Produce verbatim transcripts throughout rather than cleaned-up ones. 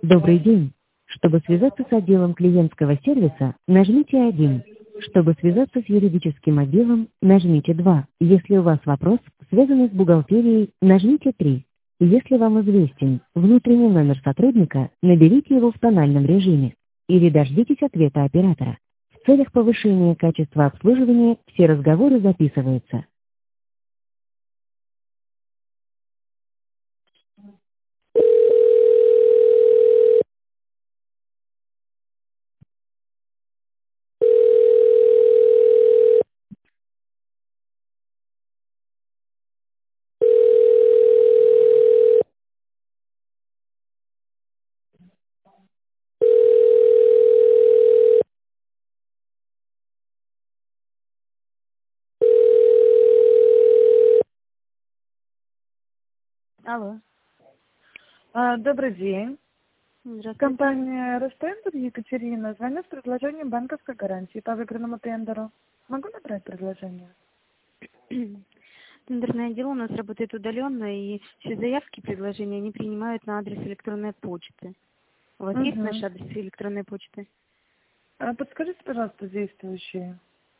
Добрый день. Чтобы связаться с отделом клиентского сервиса, нажмите один. Чтобы связаться с юридическим отделом, нажмите два. Если у вас вопрос, связанный с бухгалтерией, нажмите три. Если вам известен внутренний номер сотрудника, наберите его в тональном режиме или дождитесь ответа оператора. В целях повышения качества обслуживания все разговоры записываются. Алло. А, Добрый день. Здравствуйте. Компания Ростендер, Екатерина. Звоню с предложением банковской гарантии по выигранному тендеру. Могу набрать предложение? Тендерное дело у нас работает удаленно, и все заявки, предложения они принимают на адрес электронной почты. У вас есть наш Угу. адрес электронной почты? А подскажите, пожалуйста, действующие.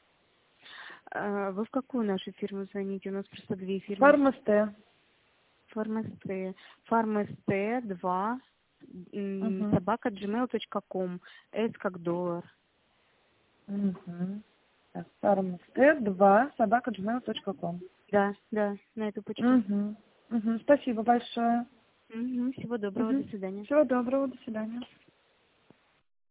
А вы в какую нашу фирму звоните? У нас просто две фирмы. Фармасте. Фармасте. Фармасте два м, Угу. собака gmail точка ком. S как доллар. Угу. Фармасте два собака gmail точка ком. Да, да, на эту почту. Угу. Угу. Спасибо большое. Мгм, всего доброго, Угу. до свидания. Всего доброго, до свидания.